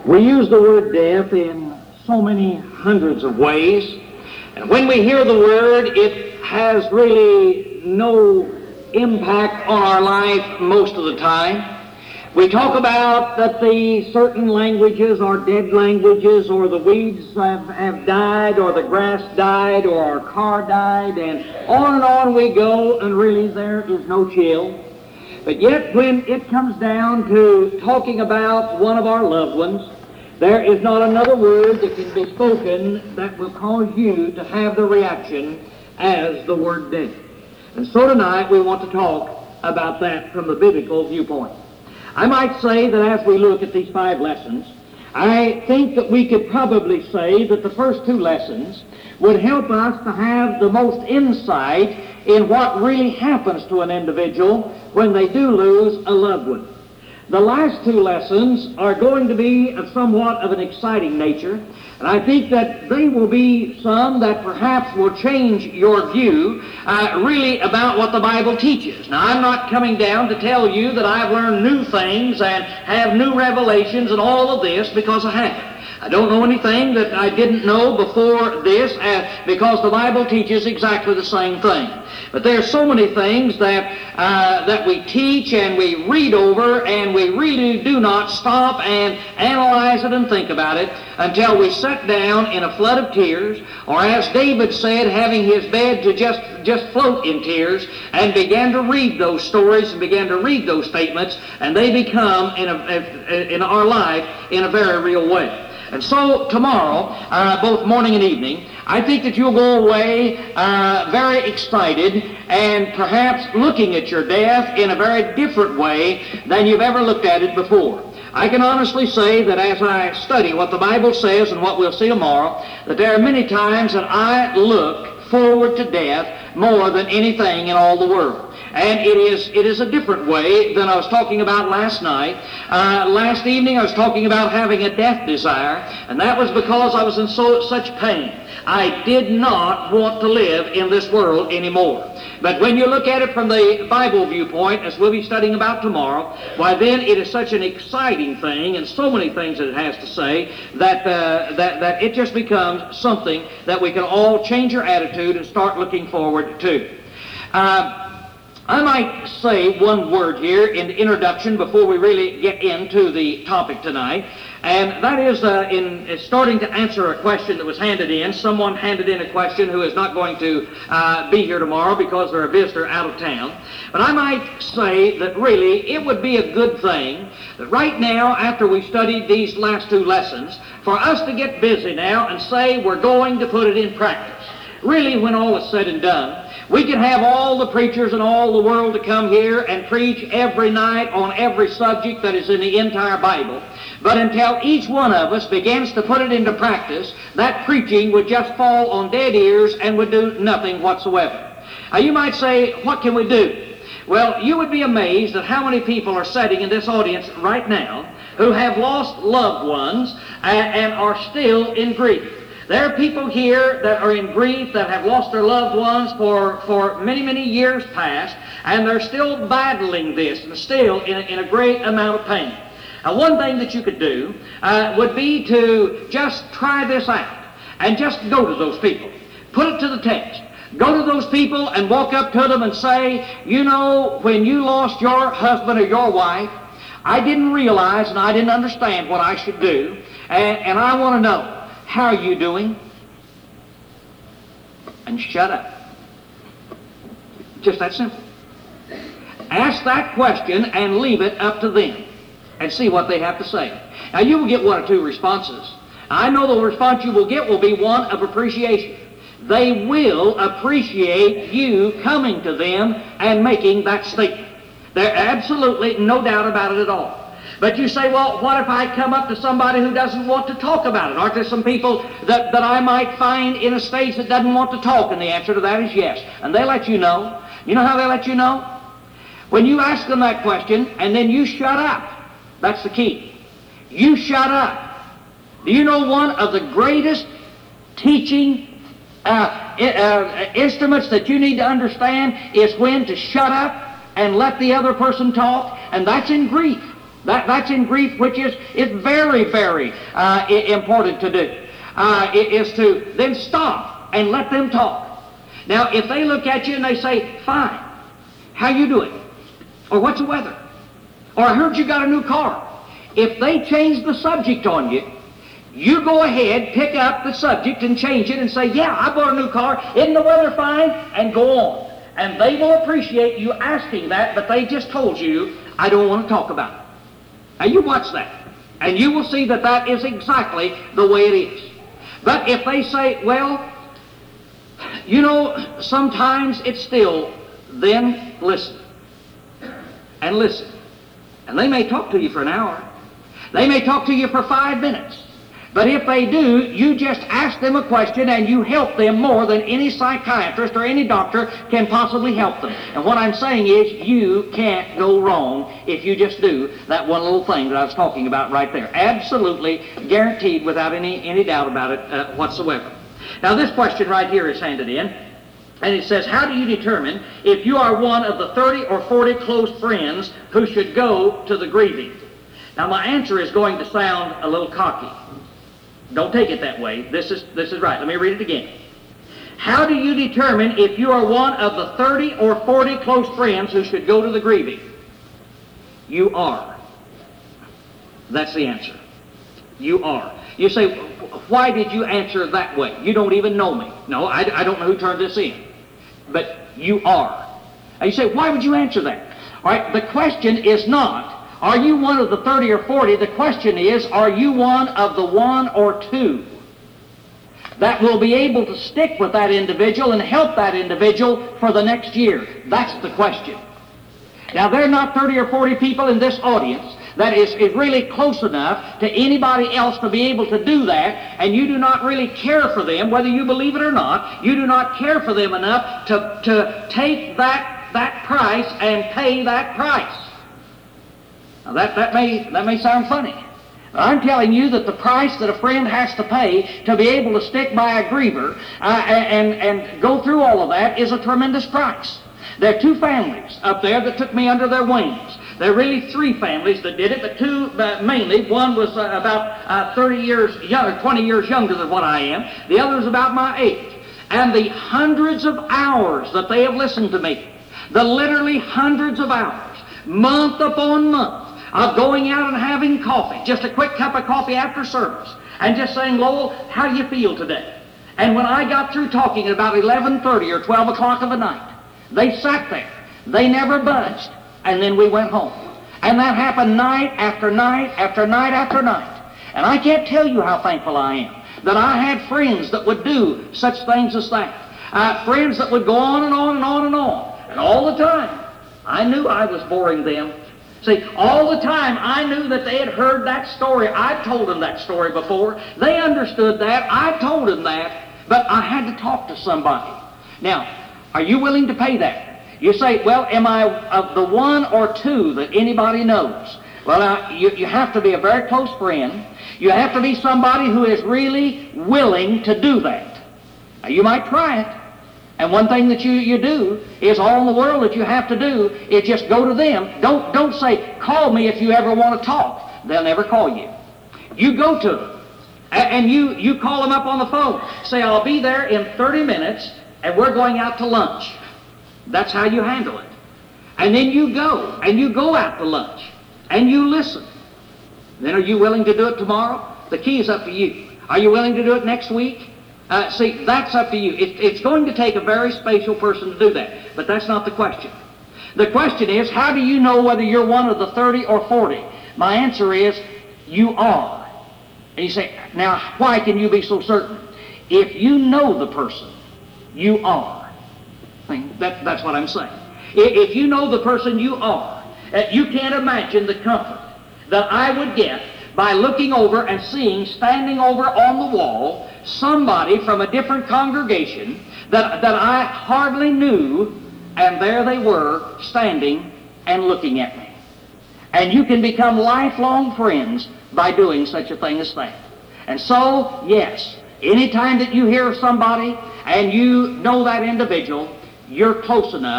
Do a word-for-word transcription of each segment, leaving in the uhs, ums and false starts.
We use the word death in so many hundreds of ways, and when we hear the word, it has really no impact on our life most of the time. We talk about that the certain languages are dead languages, or the weeds have, have died, or the grass died, or our car died, and on and on we go, and really there is no chill. But yet when it comes down to talking about one of our loved ones, there is not another word that can be spoken that will cause you to have the reaction as the word death. And so tonight we want to talk about that from the biblical viewpoint. I might say that as we look at these five lessons, I think that we could probably say that the first two lessons would help us to have the most insight in what really happens to an individual when they do lose a loved one. The last two lessons are going to be of somewhat of an exciting nature, and I think that they will be some that perhaps will change your view uh, really about what the Bible teaches. Now, I'm not coming down to tell you that I've learned new things and have new revelations and all of this, because I haven't. I don't know anything that I didn't know before this, uh, because the Bible teaches exactly the same thing. But there are so many things that uh, that we teach and we read over, and we really do not stop and analyze it and think about it until we sit down in a flood of tears, or as David said, having his bed to just, just float in tears, and began to read those stories and began to read those statements, and they become in, a, in our life in a very real way. And so tomorrow, uh, both morning and evening, I think that you'll go away uh, very excited and perhaps looking at your death in a very different way than you've ever looked at it before. I can honestly say that as I study what the Bible says and what we'll see tomorrow, that there are many times that I look forward to death more than anything in all the world. And it is it is a different way than I was talking about last night. Uh, last evening I was talking about having a death desire, and that was because I was in so such pain. I did not want to live in this world anymore. But when you look at it from the Bible viewpoint, as we'll be studying about tomorrow, why then it is such an exciting thing, and so many things that it has to say, that, uh, that, that it just becomes something that we can all change our attitude and start looking forward to. Uh, I might say one word here in the introduction before we really get into the topic tonight, and that is uh, in uh, starting to answer a question that was handed in. Someone handed in a question who is not going to uh, be here tomorrow because they're a visitor out of town. But I might say that really it would be a good thing that right now, after we studied these last two lessons, for us to get busy now and say we're going to put it in practice. Really, when all is said and done, we can have all the preachers and all the world to come here and preach every night on every subject that is in the entire Bible. But until each one of us begins to put it into practice, that preaching would just fall on dead ears and would do nothing whatsoever. Now you might say, what can we do? Well, you would be amazed at how many people are sitting in this audience right now who have lost loved ones and, and are still in grief. There are people here that are in grief, that have lost their loved ones for, for many, many years past, and they're still battling this and still in a, in a great amount of pain. Now, one thing that you could do uh, would be to just try this out and just go to those people. Put it to the test. Go to those people and walk up to them and say, you know, when you lost your husband or your wife, I didn't realize and I didn't understand what I should do, and, and I want to know, how are you doing? And shut up. Just that simple. Ask that question and leave it up to them and see what they have to say. Now you will get one or two responses. I know the response you will get will be one of appreciation. They will appreciate you coming to them and making that statement. There's absolutely no doubt about it at all. But you say, well, what if I come up to somebody who doesn't want to talk about it? Aren't there some people that, that I might find in a stage that doesn't want to talk? And the answer to that is yes. And they let you know. You know how they let you know? When you ask them that question and then you shut up. That's the key. You shut up. Do you know one of the greatest teaching uh, uh, instruments that you need to understand is when to shut up and let the other person talk? And that's in grief. That, that's in grief, which is, is very, very uh, important to do, uh, is to then stop and let them talk. Now, if they look at you and they say, fine, how you doing? Or what's the weather? Or I heard you got a new car. If they change the subject on you, you go ahead, pick up the subject and change it and say, yeah, I bought a new car, isn't the weather fine? And go on. And they will appreciate you asking that, but they just told you, I don't want to talk about it. Now you watch that, and you will see that that is exactly the way it is. But if they say, well, you know, sometimes it's still, then listen. And listen. And they may talk to you for an hour. They may talk to you for five minutes. But if they do, you just ask them a question and you help them more than any psychiatrist or any doctor can possibly help them. And what I'm saying is you can't go wrong if you just do that one little thing that I was talking about right there. Absolutely guaranteed without any, any doubt about it uh, whatsoever. Now this question right here is handed in. And it says, how do you determine if you are one of the thirty or forty close friends who should go to the grieving? Now my answer is going to sound a little cocky. Don't take it that way. This is, this is right. Let me read it again. How do you determine if you are one of the thirty or forty close friends who should go to the grieving? You are. That's the answer. You are. You say, why did you answer that way? You don't even know me. No, I, I don't know who turned this in. But you are. And you say, why would you answer that? All right, the question is not, are you one of the thirty or forty? The question is, are you one of the one or two that will be able to stick with that individual and help that individual for the next year? That's the question. Now, there are not thirty or forty people in this audience that is, is really close enough to anybody else to be able to do that, and you do not really care for them, whether you believe it or not. You do not care for them enough to, to take that, that price and pay that price. Now that, that, may, that may sound funny. But I'm telling you that the price that a friend has to pay to be able to stick by a griever uh, and, and go through all of that is a tremendous price. There are two families up there that took me under their wings. There are really three families that did it, but two uh, mainly. One was uh, about uh, thirty years younger, twenty years younger than what I am. The other was about my age. And the hundreds of hours that they have listened to me, the literally hundreds of hours, month upon month, of going out and having coffee, just a quick cup of coffee after service, and just saying, Lowell, how do you feel today? And when I got through talking at about eleven thirty or twelve o'clock of the night, they sat there. They never budged. And then we went home. And that happened night after night after night after night. And I can't tell you how thankful I am that I had friends that would do such things as that. Uh, friends that would go on and on and on and on. And all the time, I knew I was boring them. See, all the time I knew that they had heard that story. I told them that story before. They understood that. I told them that. But I had to talk to somebody. Now, are you willing to pay that? You say, well, am I of the one or two that anybody knows? Well, now, you, you have to be a very close friend. You have to be somebody who is really willing to do that. Now, you might try it. And one thing that you, you do is all in the world that you have to do is just go to them. Don't, don't say, call me if you ever want to talk. They'll never call you. You go to them. And you, you call them up on the phone. Say, I'll be there in thirty minutes, and we're going out to lunch. That's how you handle it. And then you go, and you go out to lunch, and you listen. Then are you willing to do it tomorrow? The key is up to you. Are you willing to do it next week? Uh, see, that's up to you. It, it's going to take a very special person to do that, but that's not the question. The question is, how do you know whether you're one of the thirty or forty? My answer is, you are. And you say, now, why can you be so certain? If you know the person, you are. That, that's what I'm saying. If you know the person, you are. You can't imagine the comfort that I would get by looking over and seeing, standing over on the wall, somebody from a different congregation that, that I hardly knew, and there they were, standing and looking at me. And you can become lifelong friends by doing such a thing as that. And so, yes, anytime that you hear of somebody and you know that individual, you're close enough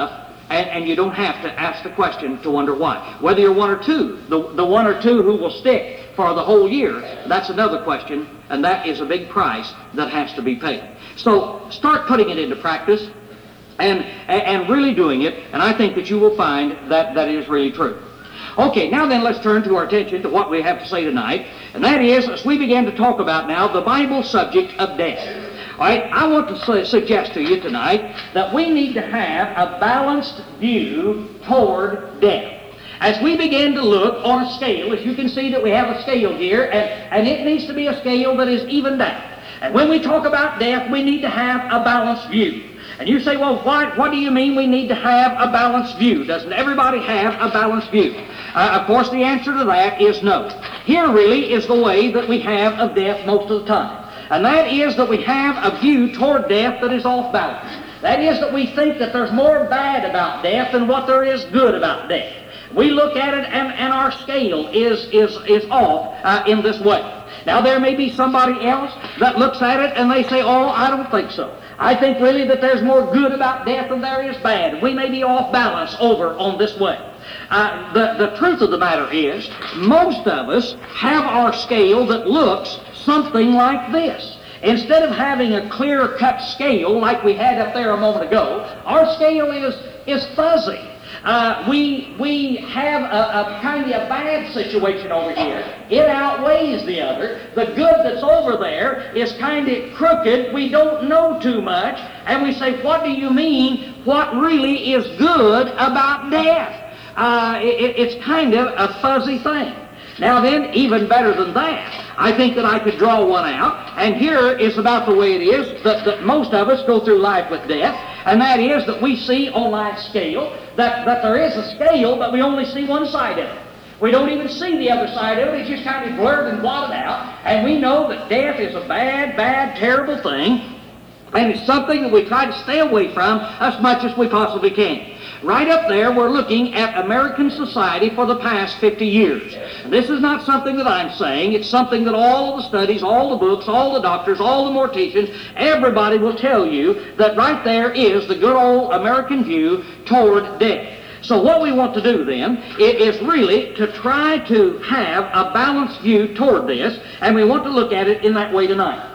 And, and you don't have to ask the question to wonder why. Whether you're one or two, the, the one or two who will stick for the whole year, that's another question, and that is a big price that has to be paid. So start putting it into practice and, and really doing it, and I think that you will find that that is really true. Okay, now then let's turn to our attention to what we have to say tonight, and that is, as we begin to talk about now, the Bible subject of death. All right, I want to su- suggest to you tonight that we need to have a balanced view toward death. As we begin to look on a scale, as you can see that we have a scale here, and, and it needs to be a scale that is evened out. And when we talk about death, we need to have a balanced view. And you say, well, what, what do you mean we need to have a balanced view? Doesn't everybody have a balanced view? Uh, of course, the answer to that is no. Here really is the way that we have of death most of the time. And that is that we have a view toward death that is off balance. That is that we think that there's more bad about death than what there is good about death. We look at it and, and our scale is, is, is off uh, in this way. Now there may be somebody else that looks at it and they say, oh, I don't think so. I think really that there's more good about death than there is bad. We may be off balance over on this way. Uh, the, the truth of the matter is, most of us have our scale that looks something like this. Instead of having a clear-cut scale like we had up there a moment ago, our scale is, is fuzzy. Uh, we, we have a, a kind of a bad situation over here. It outweighs the other. The good that's over there is kind of crooked. We don't know too much. And we say, what do you mean? What really is good about death? Uh, it, it's kind of a fuzzy thing. Now then, even better than that, I think that I could draw one out, and here is about the way it is that, that most of us go through life with death, and that is that we see on life's scale that, that there is a scale, but we only see one side of it. We don't even see the other side of it. It's just kind of blurred and blotted out, and we know that death is a bad, bad, terrible thing, and it's something that we try to stay away from as much as we possibly can. Right up there, we're looking at American society for the past fifty years. And this is not something that I'm saying. It's something that all of the studies, all the books, all the doctors, all the morticians, everybody will tell you that right there is the good old American view toward death. So what we want to do then is really to try to have a balanced view toward this, and we want to look at it in that way tonight.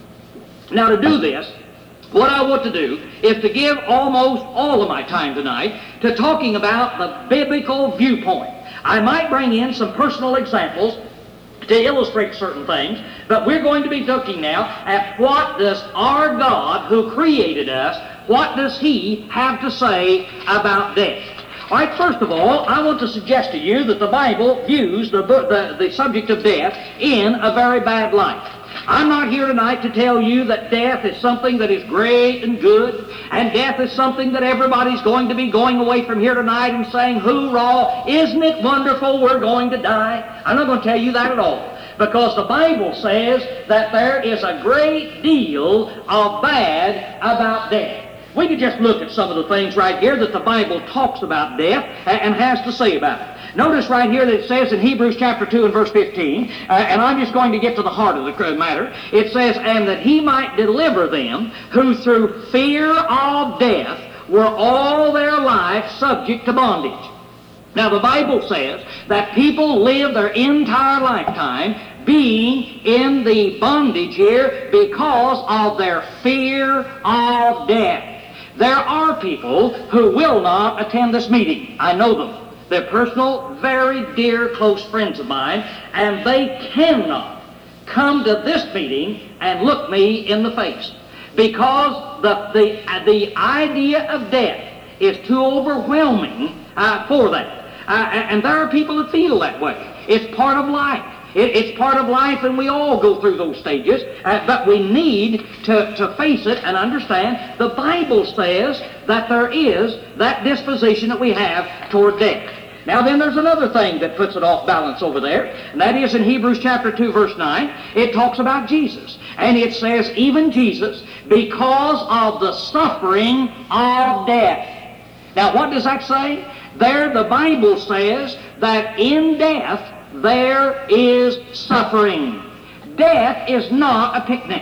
Now to do this, what I want to do is to give almost all of my time tonight to talking about the biblical viewpoint. I might bring in some personal examples to illustrate certain things, but we're going to be looking now at what does our God who created us, what does He have to say about death? All right, first of all, I want to suggest to you that the Bible views the, the, the subject of death in a very bad light. I'm not here tonight to tell you that death is something that is great and good, and death is something that everybody's going to be going away from here tonight and saying, hoorah, isn't it wonderful we're going to die? I'm not going to tell you that at all, because the Bible says that there is a great deal of bad about death. We could just look at some of the things right here that the Bible talks about death and has to say about it. Notice right here that it says in Hebrews chapter two and verse fifteen, uh, and I'm just going to get to the heart of the matter. It says, and that He might deliver them who through fear of death were all their life subject to bondage. Now the Bible says that people live their entire lifetime being in the bondage here because of their fear of death. There are people who will not attend this meeting. I know them. They're personal, very dear, close friends of mine, and they cannot come to this meeting and look me in the face because the, the, the idea of death is too overwhelming uh, for that. Uh, and there are people that feel that way. It's part of life. It, it's part of life, and we all go through those stages, uh, but we need to, to face it and understand the Bible says that there is that disposition that we have toward death. Now then, there's another thing that puts it off balance over there, and that is in Hebrews chapter two, verse nine. It talks about Jesus, and it says, even Jesus, because of the suffering of death. Now, what does that say? There, the Bible says that in death, there is suffering. Death is not a picnic.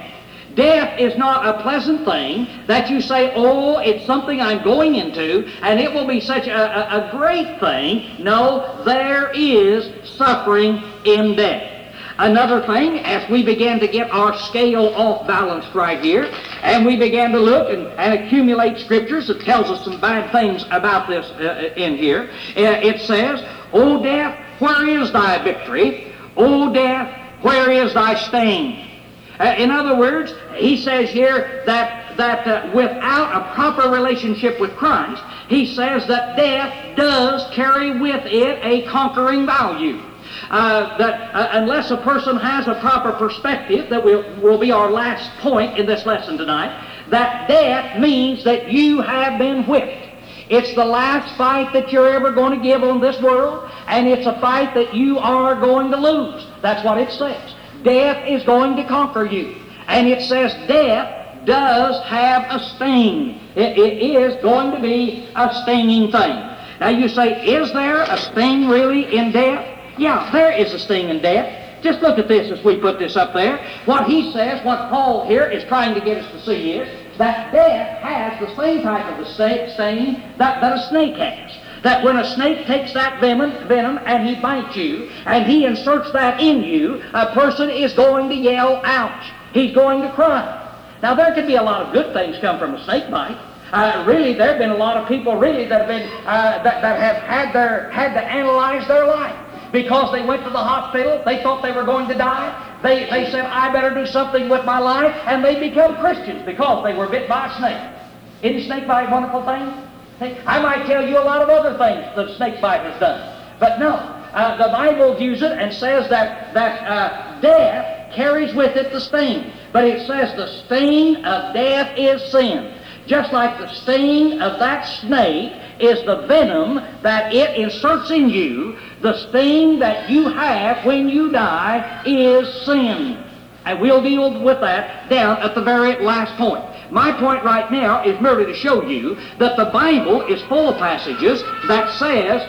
Death is not a pleasant thing that you say, oh, it's something I'm going into, and it will be such a, a, a great thing. No, there is suffering in death. Another thing, as we began to get our scale off balanced right here, and we began to look and, and accumulate scriptures that tells us some bad things about this uh, in here, uh, it says, O death, where is thy victory? O death, where is thy sting? Uh, in other words, he says here that, that uh, without a proper relationship with Christ, he says that death does carry with it a conquering value. Uh, that uh, unless a person has a proper perspective, that will, will be our last point in this lesson tonight, that death means that you have been whipped. It's the last fight that you're ever going to give on this world, and it's a fight that you are going to lose. That's what it says. Death is going to conquer you. And it says death does have a sting. It, it is going to be a stinging thing. Now you say, is there a sting really in death? Yeah, there is a sting in death. Just look at this as we put this up there. What he says, what Paul here is trying to get us to see is that death has the same type of a sting that, that a snake has. That when a snake takes that venom, venom and he bites you, and he inserts that in you, a person is going to yell, ouch. He's going to cry. Now there could be a lot of good things come from a snake bite. Uh, really, there have been a lot of people really that have been uh, that, that have had their had to analyze their life. Because they went to the hospital, they thought they were going to die. They, they said, I better do something with my life, and they become Christians because they were bit by a snake. Isn't snake bite a wonderful thing? I might tell you a lot of other things that snake bite has done. But no, uh, the Bible views it and says that, that uh, death carries with it the sting. But it says the sting of death is sin. Just like the sting of that snake is the venom that it inserts in you, the sting that you have when you die is sin. And we'll deal with that down at the very last point. My point right now is merely to show you that the Bible is full of passages that says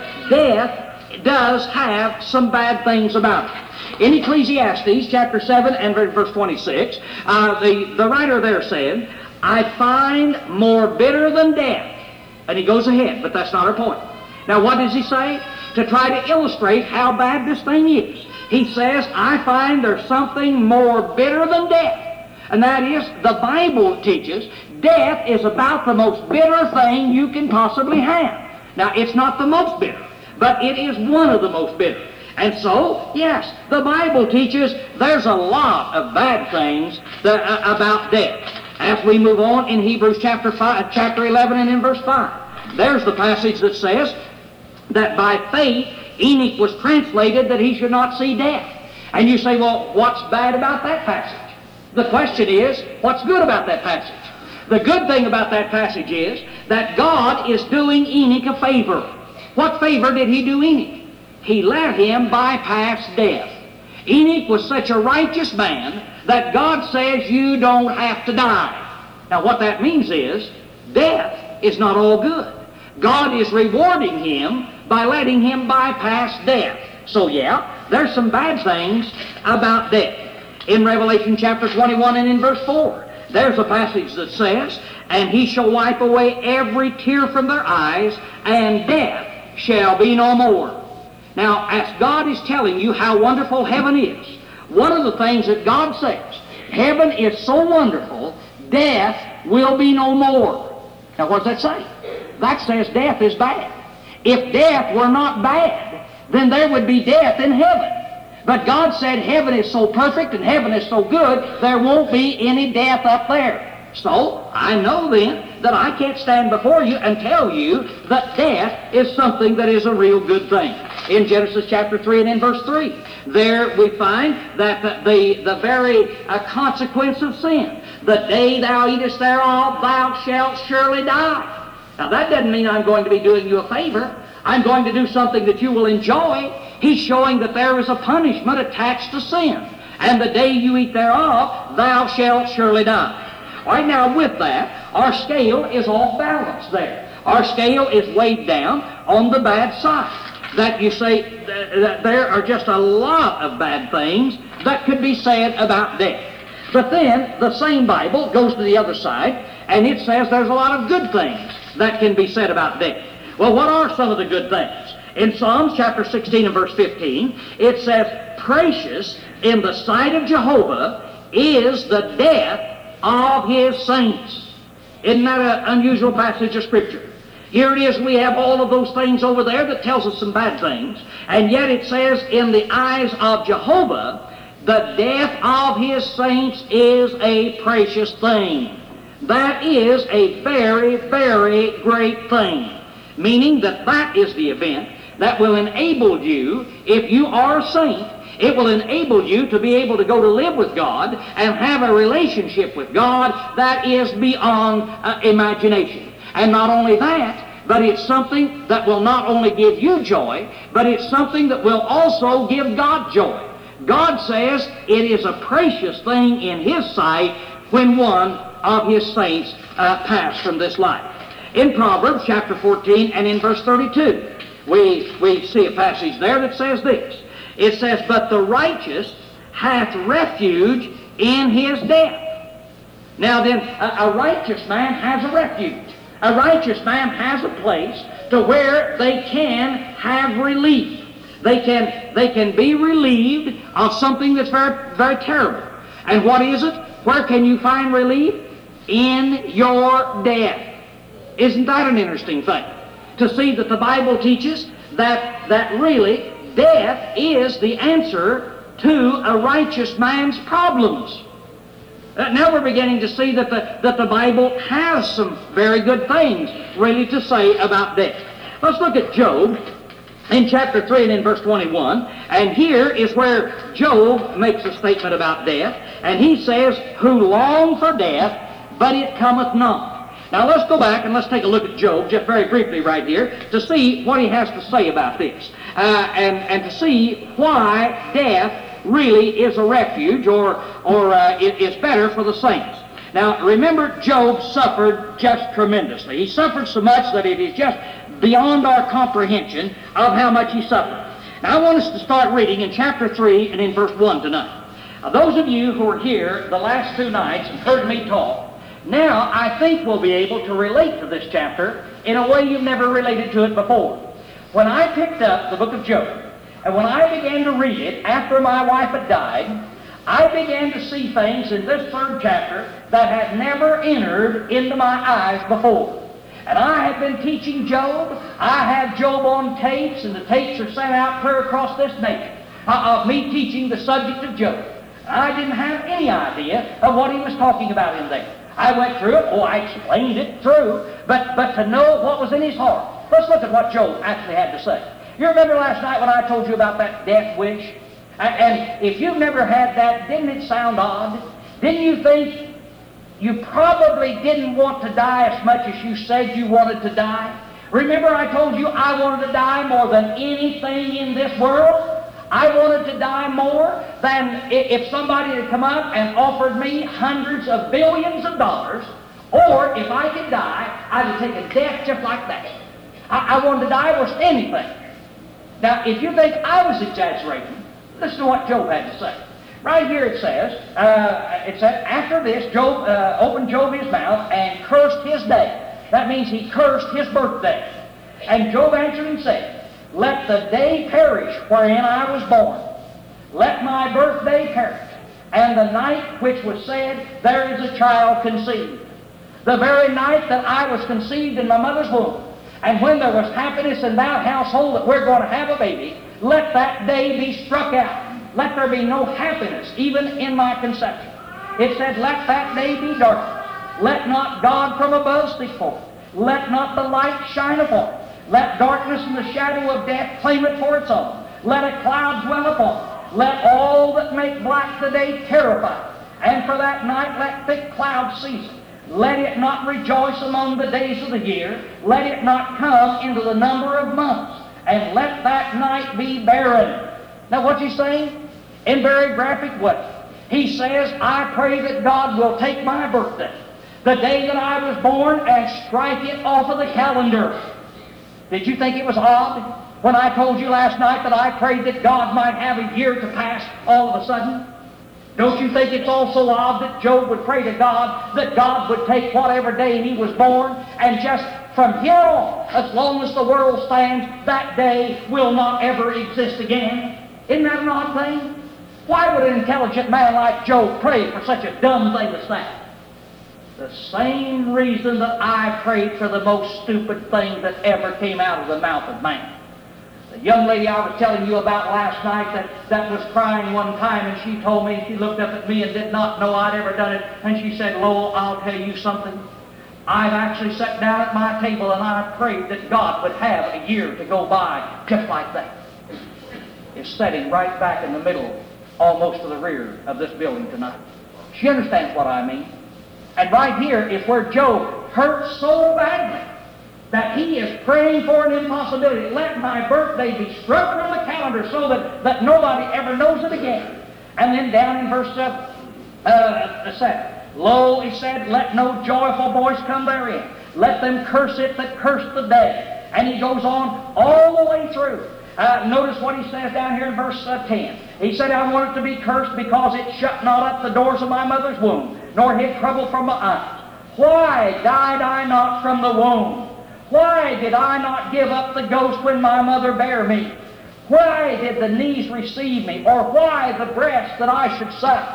death does have some bad things about it. In Ecclesiastes chapter seven and verse twenty-six, uh, the, the writer there said, I find more bitter than death. And he goes ahead, but that's not our point. Now what does he say? To try to illustrate how bad this thing is. He says, I find there's something more bitter than death. And that is, the Bible teaches, death is about the most bitter thing you can possibly have. Now it's not the most bitter, but it is one of the most bitter. And so, yes, the Bible teaches there's a lot of bad things that, uh, about death. As we move on in Hebrews chapter five, chapter eleven and in verse five, there's the passage that says that by faith Enoch was translated that he should not see death. And you say, well, what's bad about that passage? The question is, what's good about that passage? The good thing about that passage is that God is doing Enoch a favor. What favor did he do Enoch? He let him bypass death. Enoch was such a righteous man that God says you don't have to die. Now what that means is, death is not all good. God is rewarding him by letting him bypass death. So yeah, there's some bad things about death. In Revelation chapter twenty-one and in verse four, there's a passage that says, and he shall wipe away every tear from their eyes, and death shall be no more. Now, as God is telling you how wonderful heaven is, one of the things that God says, heaven is so wonderful, death will be no more. Now, what does that say? That says death is bad. If death were not bad, then there would be death in heaven. But God said heaven is so perfect and heaven is so good, there won't be any death up there. So, I know then that I can't stand before you and tell you that death is something that is a real good thing. In Genesis chapter three and in verse three, there we find that the, the, the very uh, consequence of sin, the day thou eatest thereof, thou shalt surely die. Now that doesn't mean I'm going to be doing you a favor. I'm going to do something that you will enjoy. He's showing that there is a punishment attached to sin. And the day you eat thereof, thou shalt surely die. All right, now with that, our scale is off balance there. Our scale is weighed down on the bad side. That you say that there are just a lot of bad things that could be said about death. But then the same Bible goes to the other side, and it says there's a lot of good things that can be said about death. Well, what are some of the good things? In Psalms chapter sixteen and verse fifteen, it says, "Precious in the sight of Jehovah is the death of his saints." Isn't that an unusual passage of Scripture? Here it is, we have all of those things over there that tells us some bad things, and yet it says, in the eyes of Jehovah, the death of his saints is a precious thing. That is a very, very great thing. Meaning that that is the event that will enable you, if you are a saint, it will enable you to be able to go to live with God and have a relationship with God that is beyond uh, imagination. And not only that, but it's something that will not only give you joy, but it's something that will also give God joy. God says it is a precious thing in His sight when one of His saints uh, pass from this life. In Proverbs chapter fourteen and in verse thirty-two, we, we see a passage there that says this. It says, "But the righteous hath refuge in his death." Now then, a, a righteous man has a refuge. A righteous man has a place to where they can have relief. They can, they can be relieved of something that's very, very terrible. And what is it? Where can you find relief? In your death. Isn't that an interesting thing? To see that the Bible teaches that, that really death is the answer to a righteous man's problems. Uh, now we're beginning to see that the, that the Bible has some very good things really to say about death. Let's look at Job in chapter three and in verse twenty-one. And here is where Job makes a statement about death. And he says, "Who long for death, but it cometh not." Now let's go back and let's take a look at Job just very briefly right here to see what he has to say about this. Uh, and, and to see why death really is a refuge, or, or uh, it is better for the saints. Now, remember, Job suffered just tremendously. He suffered so much that it is just beyond our comprehension of how much he suffered. Now, I want us to start reading in chapter three and in verse one tonight. Now, those of you who were here the last two nights and heard me talk, now I think we'll be able to relate to this chapter in a way you've never related to it before. When I picked up the book of Job, and when I began to read it after my wife had died, I began to see things in this third chapter that had never entered into my eyes before. And I have been teaching Job. I have Job on tapes, and the tapes are sent out clear across this nation uh, of me teaching the subject of Job. I didn't have any idea of what he was talking about in there. I went through it. Oh, I explained it through. But, but to know what was in his heart. Let's look at what Job actually had to say. You remember last night when I told you about that death wish? And if you've never had that, didn't it sound odd? Didn't you think you probably didn't want to die as much as you said you wanted to die? Remember I told you I wanted to die more than anything in this world? I wanted to die more than if somebody had come up and offered me hundreds of billions of dollars, or if I could die, I would take a death just like that. I, I wanted to die worse than anything. Now, if you think I was exaggerating, listen to what Job had to say. Right here it says, uh, it said, after this, Job uh, opened Job his mouth and cursed his day. That means he cursed his birthday. And Job answered and said, "Let the day perish wherein I was born. Let my birthday perish. And the night which was said, there is a child conceived. The very night that I was conceived in my mother's womb. And when there was happiness in that household that we're going to have a baby, let that day be struck out. Let there be no happiness even in my conception." It said, "Let that day be darkened. Let not God from above speak forth. Let not the light shine upon it. Let darkness and the shadow of death claim it for its own. Let a cloud dwell upon it. Let all that make black the day terrify it. And for that night let thick clouds seize it. Let it not rejoice among the days of the year. Let it not come into the number of months. And let that night be barren." Now what's he saying? In very graphic way. He says, I pray that God will take my birthday, the day that I was born, and strike it off of the calendar. Did you think it was odd when I told you last night that I prayed that God might have a year to pass all of a sudden? Don't you think it's also odd that Job would pray to God that God would take whatever day he was born and just from here on, as long as the world stands, that day will not ever exist again? Isn't that an odd thing? Why would an intelligent man like Job pray for such a dumb thing as that? The same reason that I prayed for the most stupid thing that ever came out of the mouth of man. The young lady I was telling you about last night that, that was crying one time, and she told me, she looked up at me and did not know I'd ever done it, and she said, Lowell, I'll tell you something. I've actually sat down at my table and I prayed that God would have a year to go by just like that. It's sitting right back in the middle, almost to the rear of this building tonight. She understands what I mean. And right here is where Job hurt so badly that he is praying for an impossibility. Let my birthday be struck from the calendar so that, that nobody ever knows it again. And then down in verse uh, uh, seven, Lo, he said, let no joyful voice come therein. Let them curse it that curse the day. And he goes on all the way through. Uh, notice what he says down here in verse uh, ten. He said, I want it to be cursed because it shut not up the doors of my mother's womb, nor hid trouble from my eyes. Why died I not from the womb? Why did I not give up the ghost when my mother bare me? Why did the knees receive me? Or why the breast that I should suck?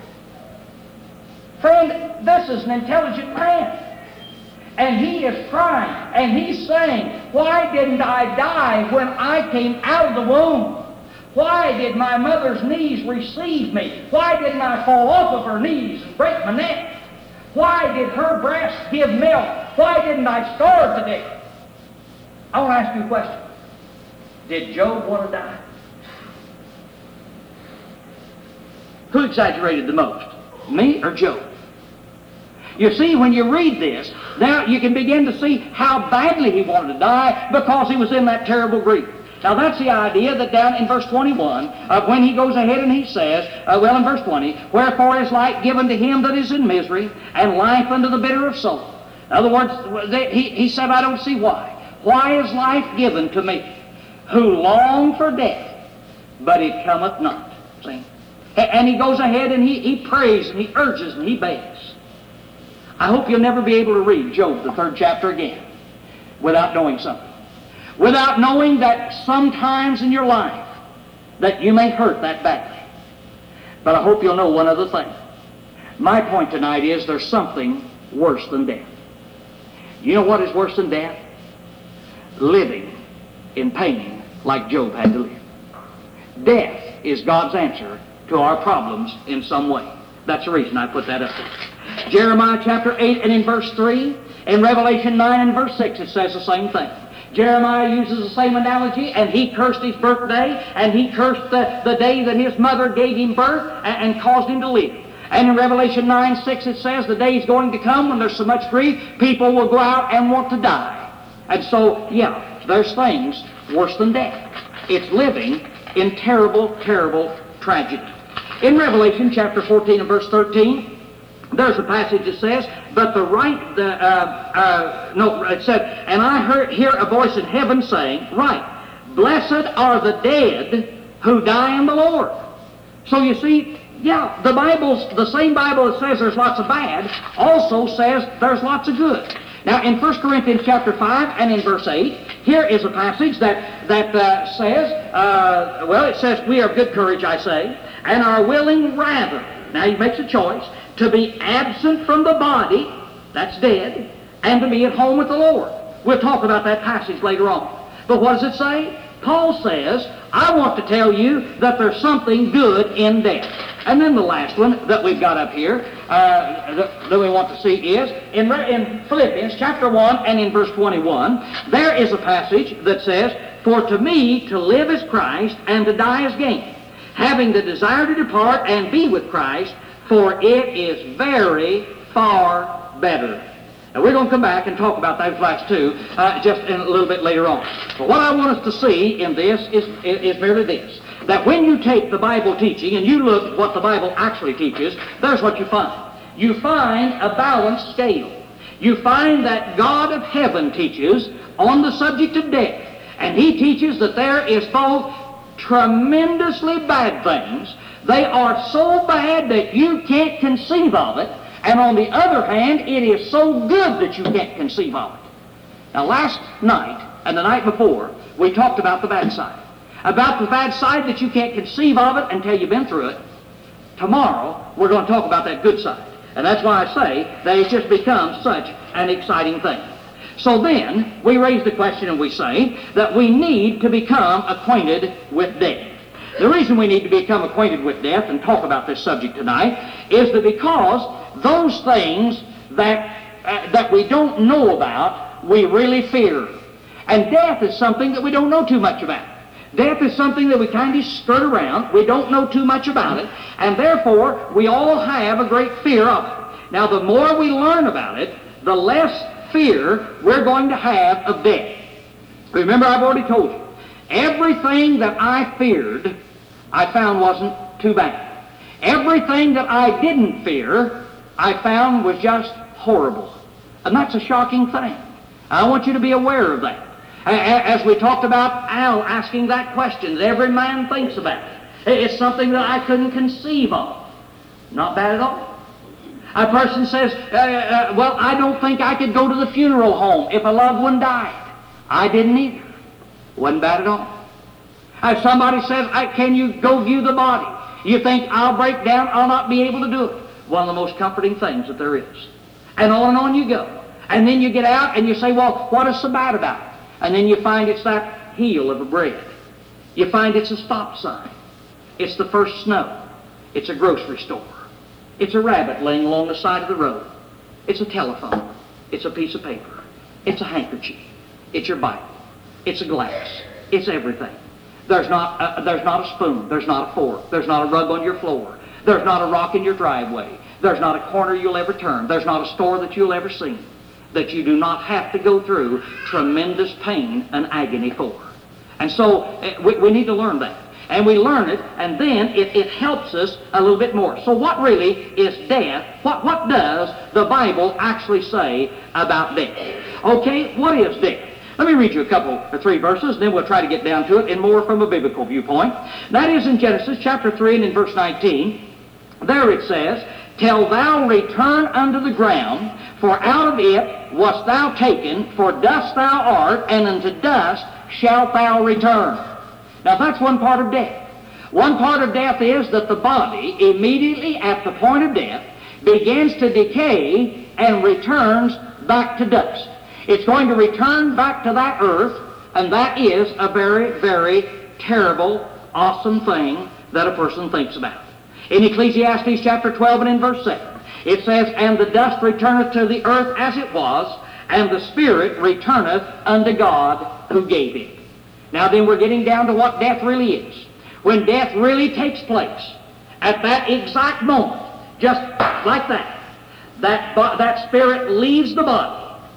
Friend, this is an intelligent man. And he is crying, and he's saying, why didn't I die when I came out of the womb? Why did my mother's knees receive me? Why didn't I fall off of her knees and break my neck? Why did her breast give milk? Why didn't I starve to death? I want to ask you a question. Did Job want to die? Who exaggerated the most? Me or Job? You see, when you read this, now you can begin to see how badly he wanted to die because he was in that terrible grief. Now that's the idea that down in verse twenty-one, uh, when he goes ahead and he says, uh, well in verse twenty, wherefore is light given to him that is in misery, and life unto the bitter of soul. In other words, they, he, he said, I don't see why. Why is life given to me, who long for death, but it cometh not? See? And he goes ahead and he, he prays and he urges and he begs. I hope you'll never be able to read Job, the third chapter again, without knowing something. Without knowing that sometimes in your life that you may hurt that badly. But I hope you'll know one other thing. My point tonight is there's something worse than death. You know what is worse than death? Living in pain like Job had to live. Death is God's answer to our problems in some way. That's the reason I put that up there. Jeremiah chapter eight and in verse three, in Revelation nine and verse six it says the same thing. Jeremiah uses the same analogy, and he cursed his birthday, and he cursed the, the day that his mother gave him birth and, and caused him to live. And in Revelation nine six it says the day is going to come when there's so much grief, people will go out and want to die. And so, yeah, there's things worse than death. It's living in terrible, terrible tragedy. In Revelation chapter fourteen and verse thirteen, there's a passage that says, but the right, the, uh, uh, no, it said, and I heard, hear a voice in heaven saying, right, blessed are the dead who die in the Lord. So you see, yeah, the Bible's, the same Bible that says there's lots of bad, also says there's lots of good. Now in First Corinthians chapter five and in verse eight, here is a passage that, that uh, says, uh, well, it says, we are of good courage, I say, and are willing rather, now he makes a choice, to be absent from the body, that's dead, and to be at home with the Lord. We'll talk about that passage later on. But what does it say? Paul says, I want to tell you that there's something good in death. And then the last one that we've got up here uh, that, that we want to see is in, in Philippians chapter one and in verse twenty-one, there is a passage that says, for to me to live is Christ and to die is gain, having the desire to depart and be with Christ, for it is very far better. Now we're going to come back and talk about those last two uh, just in a little bit later on. But what I want us to see in this is, is, is merely this, that when you take the Bible teaching and you look at what the Bible actually teaches, there's what you find. You find a balanced scale. You find that God of heaven teaches on the subject of death, and he teaches that there is both tremendously bad things, They are so bad that you can't conceive of it, and on the other hand, it is so good that you can't conceive of it. Now, last night and the night before, we talked about the bad side. About the bad side that you can't conceive of it until you've been through it. Tomorrow, we're going to talk about that good side. And that's why I say that it's just become such an exciting thing. So then, we raise the question and we say that we need to become acquainted with death. The reason we need to become acquainted with death and talk about this subject tonight is that because those things that, uh, that we don't know about, we really fear. And death is something that we don't know too much about. Death is something that we kind of skirt around. We don't know too much about it, and therefore we all have a great fear of it. Now, the more we learn about it, the less fear we're going to have of death. Remember, I've already told you, everything that I feared, I found wasn't too bad. Everything that I didn't fear, I found was just horrible. And that's a shocking thing. I want you to be aware of that. As we talked about Al asking that question that every man thinks about. It's something that I couldn't conceive of. Not bad at all. A person says, uh, uh, well, I don't think I could go to the funeral home if a loved one died. I didn't either. Wasn't bad at all. If somebody says, can you go view the body? You think, I'll break down, I'll not be able to do it. One of the most comforting things that there is. And on and on you go. And then you get out and you say, well, what is so bad about it? And then you find it's that heel of a bread. You find it's a stop sign. It's the first snow. It's a grocery store. It's a rabbit laying along the side of the road. It's a telephone. It's a piece of paper. It's a handkerchief. It's your Bible. It's a glass. It's everything. There's not a, there's not a spoon. There's not a fork. There's not a rug on your floor. There's not a rock in your driveway. There's not a corner you'll ever turn. There's not a store that you'll ever see that you do not have to go through tremendous pain and agony for. And so uh, we, we need to learn that. And we learn it, and then it, it helps us a little bit more. So what really is death? What, what does the Bible actually say about death? Okay, what is death? Let me read you a couple or three verses, and then we'll try to get down to it in more from a biblical viewpoint. That is in Genesis chapter three and in verse nineteen. There it says, till thou return unto the ground, for out of it wast thou taken, for dust thou art, and unto dust shalt thou return. Now that's one part of death. One part of death is that the body, immediately at the point of death, begins to decay and returns back to dust. It's going to return back to that earth, and that is a very, very terrible, awesome thing that a person thinks about. In Ecclesiastes chapter twelve and in verse seven, it says, and the dust returneth to the earth as it was, and the spirit returneth unto God who gave it. Now then we're getting down to what death really is. When death really takes place, at that exact moment, just like that, that, that spirit leaves the body,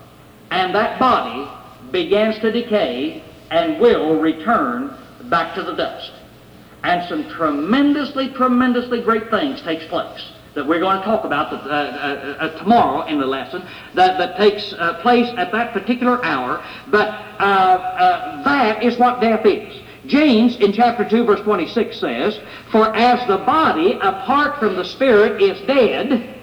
and that body begins to decay and will return back to the dust. And some tremendously, tremendously great things takes place that we're going to talk about uh, uh, uh, tomorrow in the lesson that, that takes uh, place at that particular hour. But uh, uh, that is what death is. James in chapter two verse twenty-six says, for as the body apart from the spirit is dead,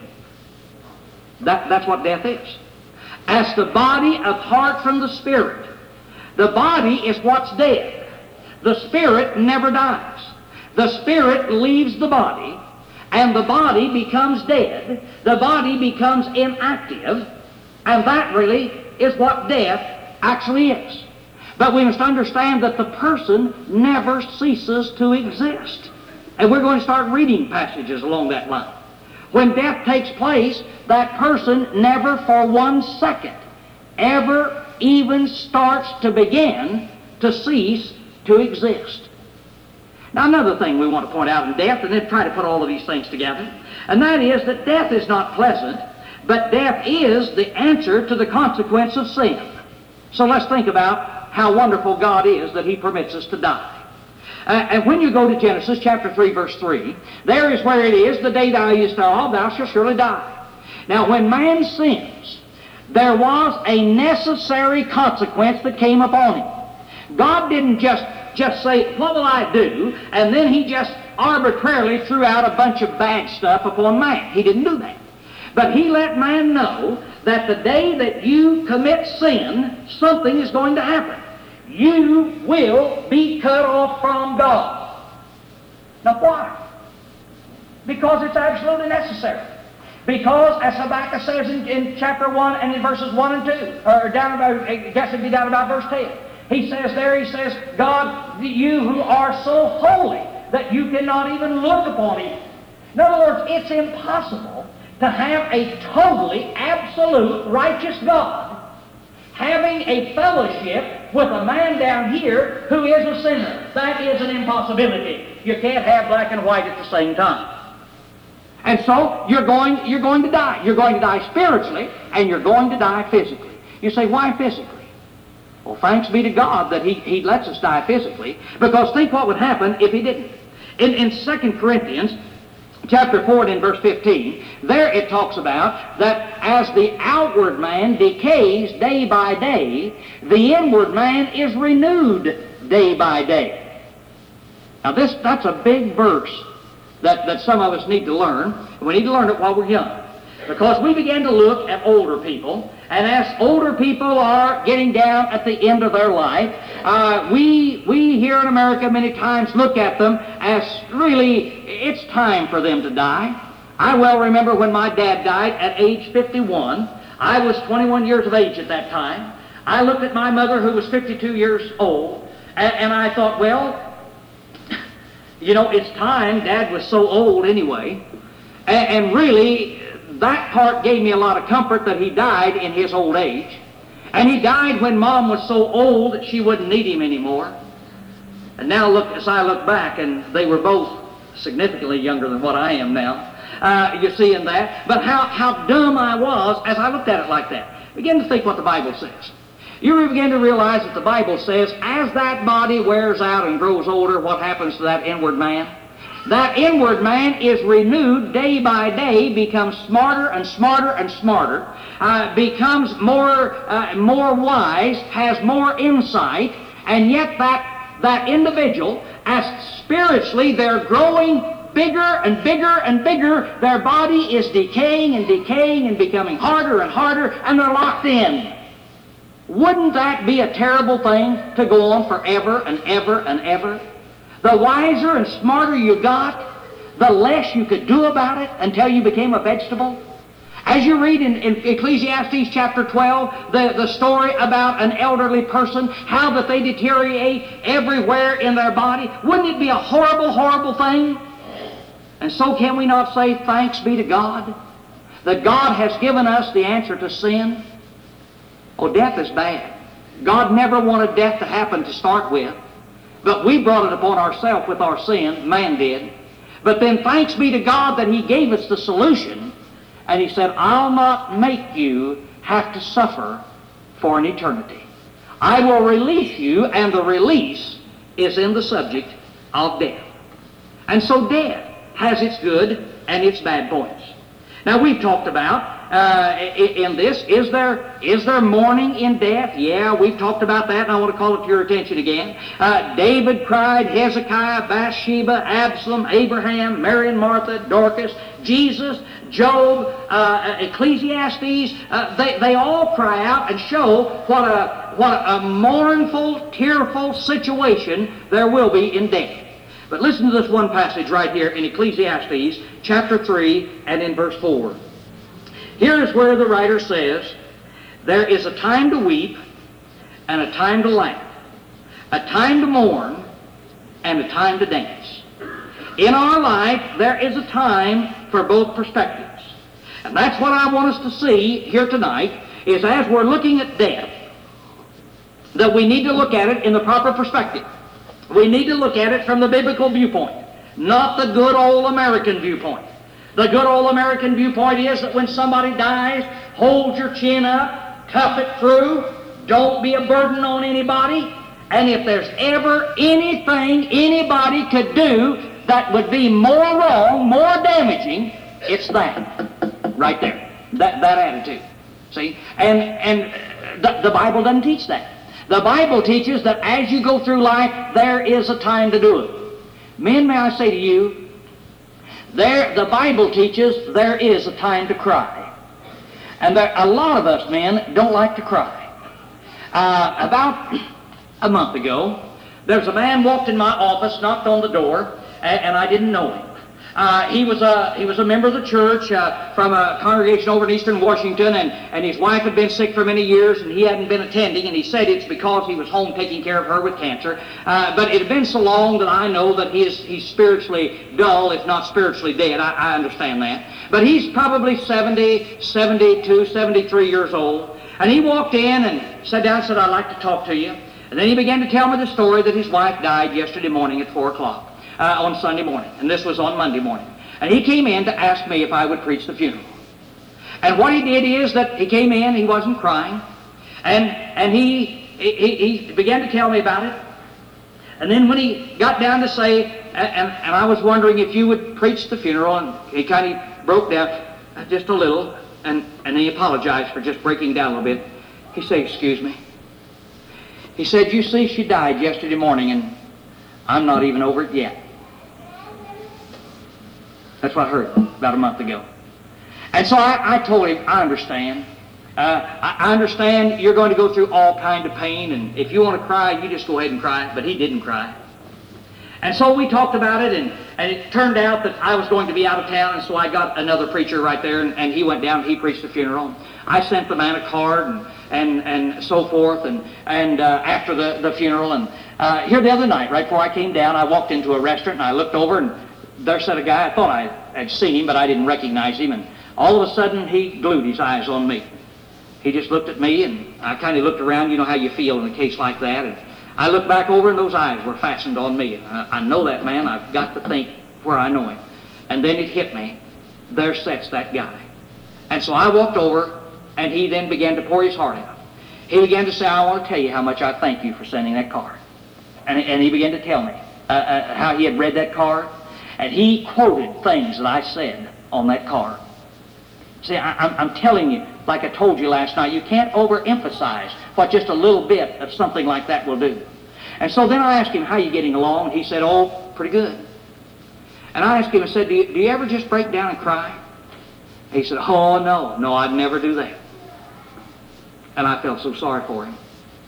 that, that's what death is. As the body apart from the spirit, the body is what's dead. The spirit never dies. The spirit leaves the body, and the body becomes dead. The body becomes inactive, and that really is what death actually is. But we must understand that the person never ceases to exist. And we're going to start reading passages along that line. When death takes place, that person never for one second ever even starts to begin to cease to exist. Now another thing we want to point out in death, and then try to put all of these things together, and that is that death is not pleasant, but death is the answer to the consequence of sin. So let's think about how wonderful God is that He permits us to die. Uh, and when you go to Genesis chapter three verse three, there is where it is, the day thou eatest thereof, thou shalt surely die. Now when man sins, there was a necessary consequence that came upon him. God didn't just, just say, what will I do? And then He just arbitrarily threw out a bunch of bad stuff upon man. He didn't do that. But he let man know that the day that you commit sin, something is going to happen. You will be cut off from God. Now why? Because it's absolutely necessary. Because, as Habakkuk says in, in chapter one and in verses one and two, or down about, I guess it'd be down about verse ten, he says there, he says, God, you who are so holy that you cannot even look upon evil. In other words, it's impossible to have a totally, absolute, righteous God having a fellowship with a man down here who is a sinner. That is an impossibility. You can't have black and white at the same time. And so you're going, you're going to die. You're going to die spiritually, and you're going to die physically. You say, why physically? Well, thanks be to God that He, he lets us die physically, because think what would happen if He didn't. In, in Second Corinthians chapter four and in verse fifteen, there it talks about that as the outward man decays day by day, the inward man is renewed day by day. Now this, that's a big verse that, that some of us need to learn. We need to learn it while we're young. Because we begin to look at older people, and as older people are getting down at the end of their life, uh, we, we here in America many times look at them as really, it's time for them to die. I well remember when my dad died at age fifty-one. I was twenty-one years of age at that time. I looked at my mother who was fifty-two years old, and, and I thought, well, you know, it's time. Dad was so old anyway, and, and really, that part gave me a lot of comfort that he died in his old age. And he died when Mom was so old that she wouldn't need him anymore. And now look, as I look back, and they were both significantly younger than what I am now, uh, you see in that. But how, how dumb I was as I looked at it like that. Begin to think what the Bible says. You begin to realize that the Bible says, as that body wears out and grows older, what happens to that inward man? That inward man is renewed day by day, becomes smarter and smarter and smarter, uh, becomes more uh, more wise, has more insight, and yet that, that individual, as spiritually they're growing bigger and bigger and bigger, their body is decaying and decaying and becoming harder and harder, and they're locked in. Wouldn't that be a terrible thing to go on forever and ever and ever? The wiser and smarter you got, the less you could do about it until you became a vegetable. As you read in, in Ecclesiastes chapter twelve, the, the story about an elderly person, how that they deteriorate everywhere in their body, wouldn't it be a horrible, horrible thing? And so can we not say, thanks be to God, that God has given us the answer to sin? Oh, death is bad. God never wanted death to happen to start with. But we brought it upon ourselves with our sin, man did. But then thanks be to God that He gave us the solution, and He said, I'll not make you have to suffer for an eternity. I will release you, and the release is in the subject of death. And so death has its good and its bad points. Now we've talked about Uh, in this, is there is there mourning in death? Yeah, we've talked about that, and I want to call it to your attention again. Uh, David cried, Hezekiah, Bathsheba, Absalom, Abraham, Mary and Martha, Dorcas, Jesus, Job, uh, Ecclesiastes. Uh, they they all cry out and show what a what a mournful, tearful situation there will be in death. But listen to this one passage right here in Ecclesiastes chapter three and in verse four. Here is where the writer says, there is a time to weep and a time to laugh, a time to mourn and a time to dance. In our life, there is a time for both perspectives. And that's what I want us to see here tonight, is as we're looking at death, that we need to look at it in the proper perspective. We need to look at it from the biblical viewpoint, not the good old American viewpoint. The good old American viewpoint is that when somebody dies, hold your chin up, tough it through, don't be a burden on anybody, and if there's ever anything anybody could do that would be more wrong, more damaging, it's that, right there, that, that attitude. See? And, and the, the Bible doesn't teach that. The Bible teaches that as you go through life, there is a time to do it. Men, may I say to you, there, the Bible teaches there is a time to cry. And there, a lot of us men don't like to cry. Uh, about a month ago, there was a man walked in my office, knocked on the door, and, and I didn't know him. Uh, he was a he was a member of the church uh, from a congregation over in Eastern Washington, and, and his wife had been sick for many years, and he hadn't been attending, and he said it's because he was home taking care of her with cancer. Uh, but it had been so long that I know that he is, he's spiritually dull, if not spiritually dead. I, I understand that. But he's probably seventy, seventy-two, seventy-three years old, and he walked in and sat down and said, "I'd like to talk to you." And then he began to tell me the story that his wife died yesterday morning at four o'clock. Uh, on Sunday morning, and this was on Monday morning. And he came in to ask me if I would preach the funeral. And what he did is that he came in, he wasn't crying, and and he, he, he began to tell me about it. And then when he got down to say, and, and, and I was wondering if you would preach the funeral, and he kind of broke down just a little, and, and he apologized for just breaking down a little bit. He said, "Excuse me." He said, "You see, she died yesterday morning, and I'm not even over it yet." That's what I heard about a month ago. And so I, I told him, I understand. Uh, I, I understand you're going to go through all kind of pain, and if you want to cry, you just go ahead and cry. But he didn't cry. And so we talked about it, and, and it turned out that I was going to be out of town, and so I got another preacher right there, and, and he went down and he preached the funeral. I sent the man a card and and, and so forth, and, and uh, after the, the funeral. And uh, here the other night, right before I came down, I walked into a restaurant, and I looked over, and there sat a guy. I thought I had seen him, but I didn't recognize him, and all of a sudden he glued his eyes on me. He just looked at me, and I kind of looked around. You know how you feel in a case like that. And I looked back over, and those eyes were fastened on me. And I, I know that man. I've got to think where I know him. And then it hit me. There sits that guy. And so I walked over, and he then began to pour his heart out. He began to say, "I want to tell you how much I thank you for sending that card." And, and he began to tell me uh, uh, how he had read that card. And he quoted things that I said on that card. See, I, I'm, I'm telling you, like I told you last night, you can't overemphasize what just a little bit of something like that will do. And so then I asked him, "How are you getting along?" And he said, "Oh, pretty good." And I asked him, I said, do you, do you ever just break down and cry? He said, "Oh, no, no, I'd never do that." And I felt so sorry for him.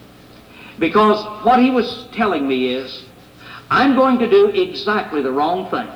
Because what he was telling me is, I'm going to do exactly the wrong thing.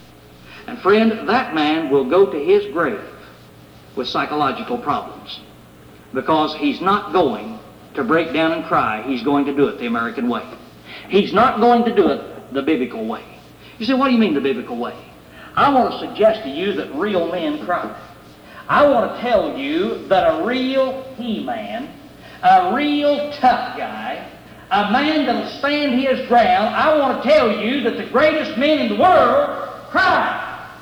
And friend, that man will go to his grave with psychological problems, because he's not going to break down and cry. He's going to do it the American way. He's not going to do it the biblical way. You say, "What do you mean the biblical way?" I want to suggest to you that real men cry. I want to tell you that a real he-man, a real tough guy, a man that'll stand his ground, I want to tell you that the greatest men in the world cry,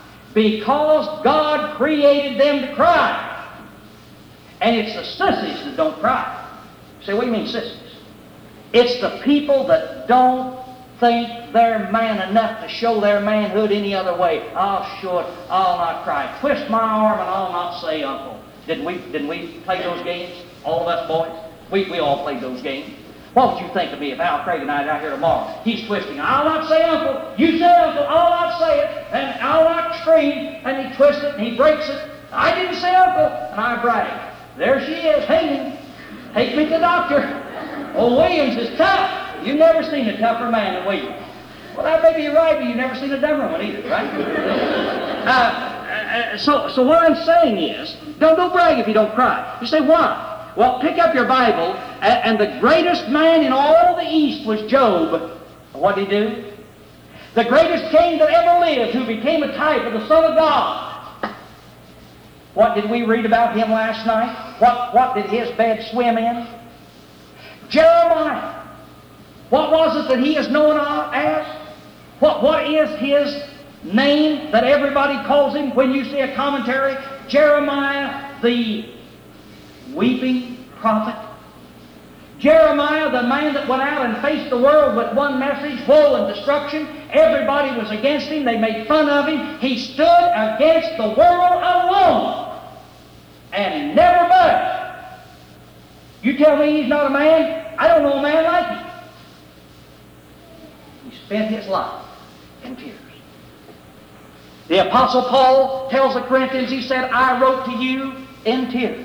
because God created them to cry. And it's the sissies that don't cry. You say, "What do you mean sissies?" It's the people that don't think they're man enough to show their manhood any other way. "I'll show it, I'll not cry. Twist my arm and I'll not say uncle." Didn't we, didn't we play those games? All of us boys? We, we all played those games. What would you think of me if Al Craig and I out here tomorrow? He's twisting. "I'll not say uncle. You say uncle. I'll not say it. And I'll not scream." And he twists it and he breaks it. "I didn't say uncle." And I brag. There she is, hanging. Take me to the doctor. Old Williams is tough. You've never seen a tougher man than Williams. Well, that may be right, but you've never seen a dumber one either, right? uh, uh, so, so what I'm saying is, don't, don't brag if you don't cry. You say, "Why?" Well, pick up your Bible, and, and the greatest man in all the East was Job. What did he do? The greatest king that ever lived, who became a type of the Son of God. What did we read about him last night? What, what did his bed swim in? Jeremiah. What was it that he is known as? What, what is his name that everybody calls him when you see a commentary? Jeremiah the weeping prophet. Jeremiah, the man that went out and faced the world with one message, woe and destruction. Everybody was against him. They made fun of him. He stood against the world alone and never budged. You tell me he's not a man? I don't know a man like him. He spent his life in tears. The Apostle Paul tells the Corinthians, he said, I wrote to you in tears.